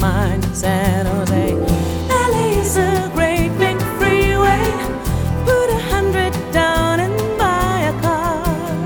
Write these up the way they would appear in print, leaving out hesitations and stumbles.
mind in San Jose. LA is a great big freeway. Put 100 down and buy a car.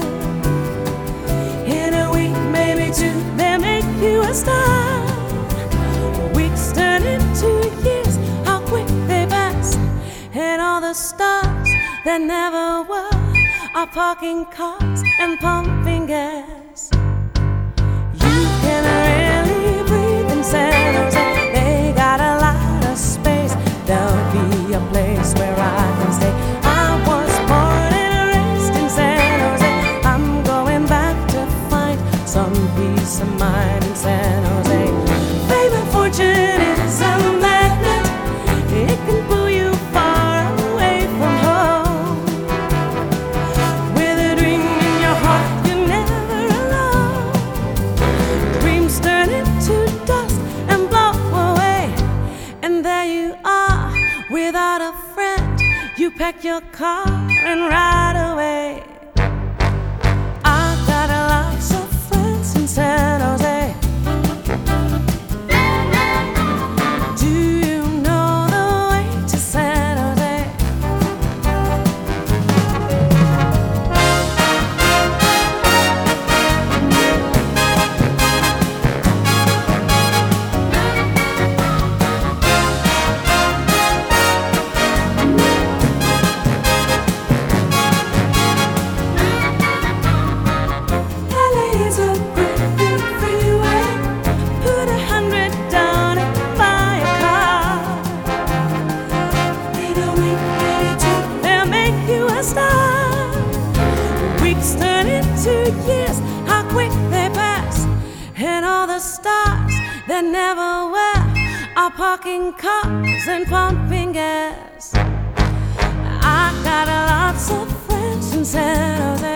In a week, maybe two, they make you a star. Weeks turn into years, how quick they pass. And all the stars that never were are parking cars and pumping gas. You can really breathe in San Jose. They got a lot of space. There'll be a place where I can stay. I was born and raised in San Jose. I'm going back to find some peace of mind in San Jose. Fame and fortune is a magnet. It can pull you far away from home. With a dream in your heart, you're never alone. Dreams turn into dust and blow away. And there you are, without a friend. You pack your car and ride away. I've got lots of friends in San Jose. Do you know the way to San Jose? LA is a great big freeway. Put 100 down and buy a car. In a week, maybe two, they'll make you a star. Weeks turn into years, how quick they pass. And all the stars that never were are parking cars and pumping gas. I got lots of friends in San Jose.